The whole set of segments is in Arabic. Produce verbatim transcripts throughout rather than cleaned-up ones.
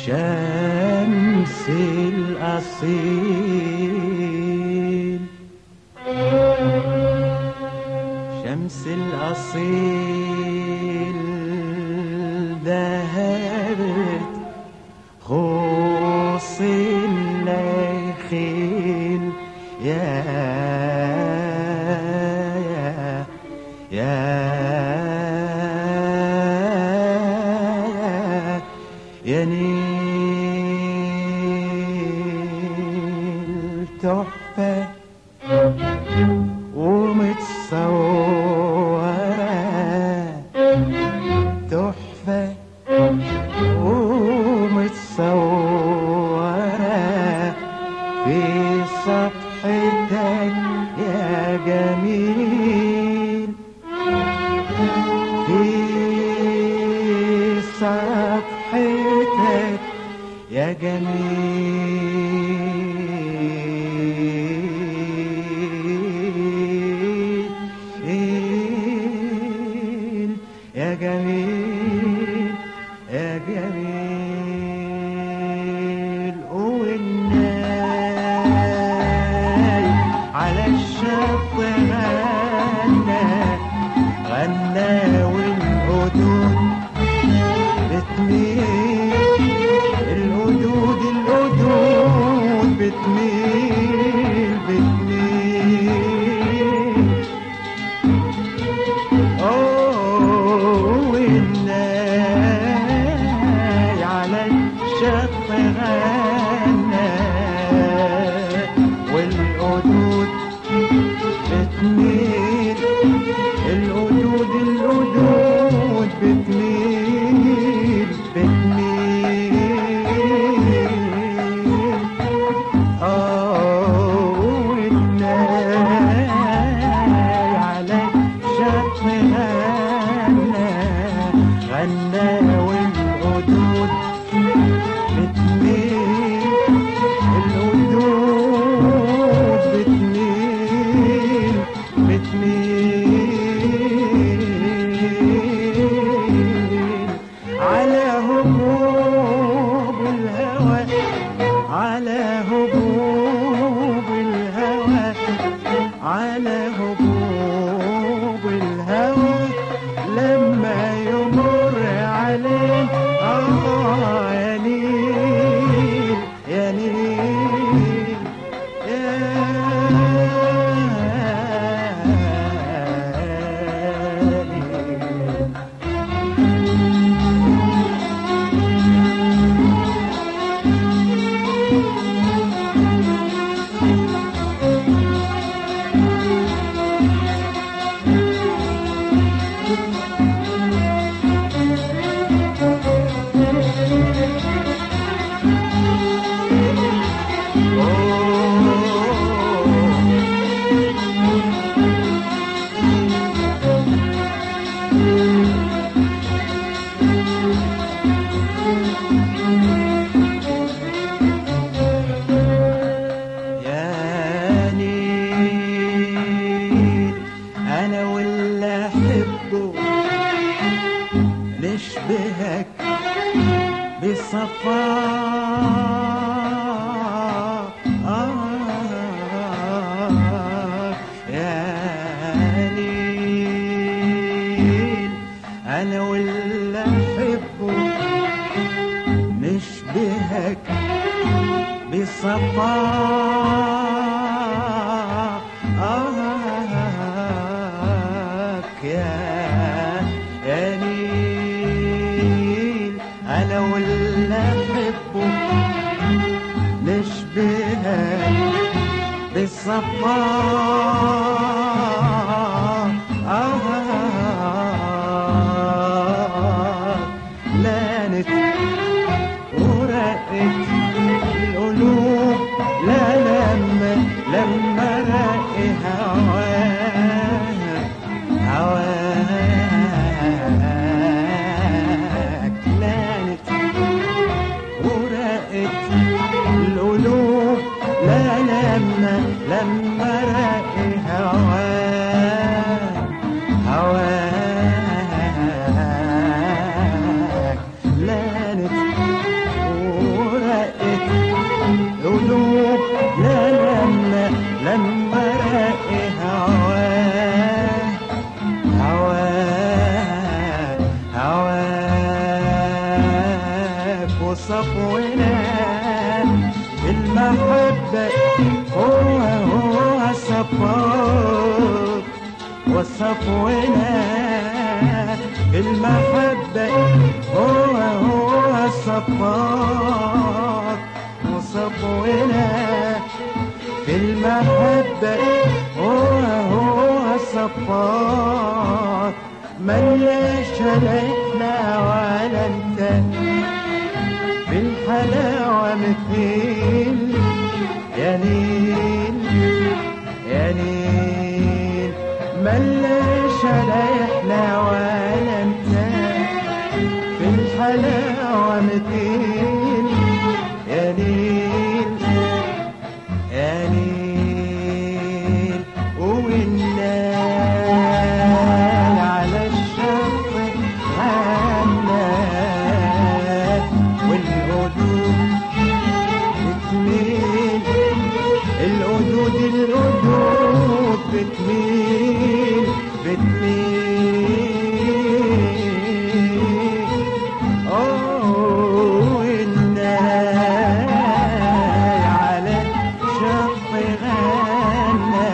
شمس الأصيل شمس الأصيل ذهبت خوص النخيل يا يا يا يا نيل تحفة ومتصورة تحفة ومتصورة في صفحتك يا جميل في صفحتك يا جميل يا جميل يا جميل والناي على الشط غنى غنى والقدود بتميل القدود القدود بتميل بتميل اوه والناي على الشط غنى والقدود بتميل القدود القدود بتميل بتميل اه والناي على الشط غنى غنى والقدود بتميل القدود بتميل بتميل على هبوب الهوى على هبوب الهوى على هبوب الهوى لما يمر عليه آه يا نيل يا نيل يا نيل يا نيل أنا واللي أحبه نشبهك بصفاء آه يا نيل أنا واللي أحبه نشبهك بصفاء آهك يا يا نيل أنا واللي أحبه نشبهك بصفاء آهك لانت ورقت القلوب لا لما لما رقي هواك هواك لانت ورقت القلوب لا لما لما رقي هواك هواك لانت وصفونا المحبة هو هو الصفار وصفونا المحبة هو هو الصفار وصفونا في المحبة هو هو الصفار ملناش لا احنا ولا انت في الحلاوة مثيل يا نيل يا نيل ملناش لا احنا ولا انت في الحلاوة مثيل يا نيل يا نيل والنال على الشط غنى والقدود بتميل القدود القدود بتميل بتميل اوه النال على الشط غنى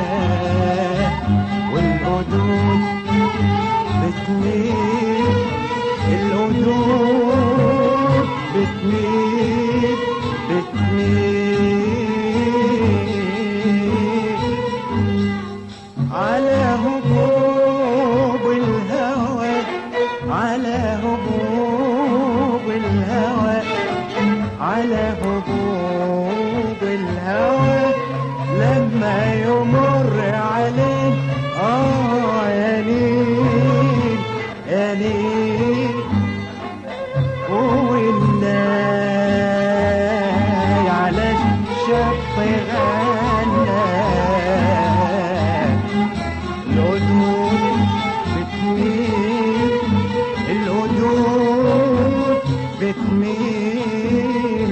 والقدود بتميل القدود بتميل بتميل على هبوب الهوى على هبوب الهوى على هبوب الهوى لما يمر عليه اه يا نيل يا نيل والناي على الشط غنى القدود بتميل القدود بتميل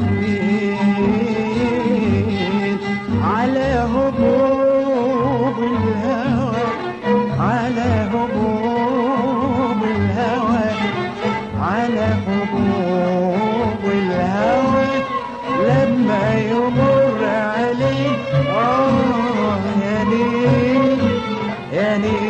بتميل على هبوب الهوى على هبوب الهوى على هبوب الهوى لما يمر عليه اه يا نيل يا نيل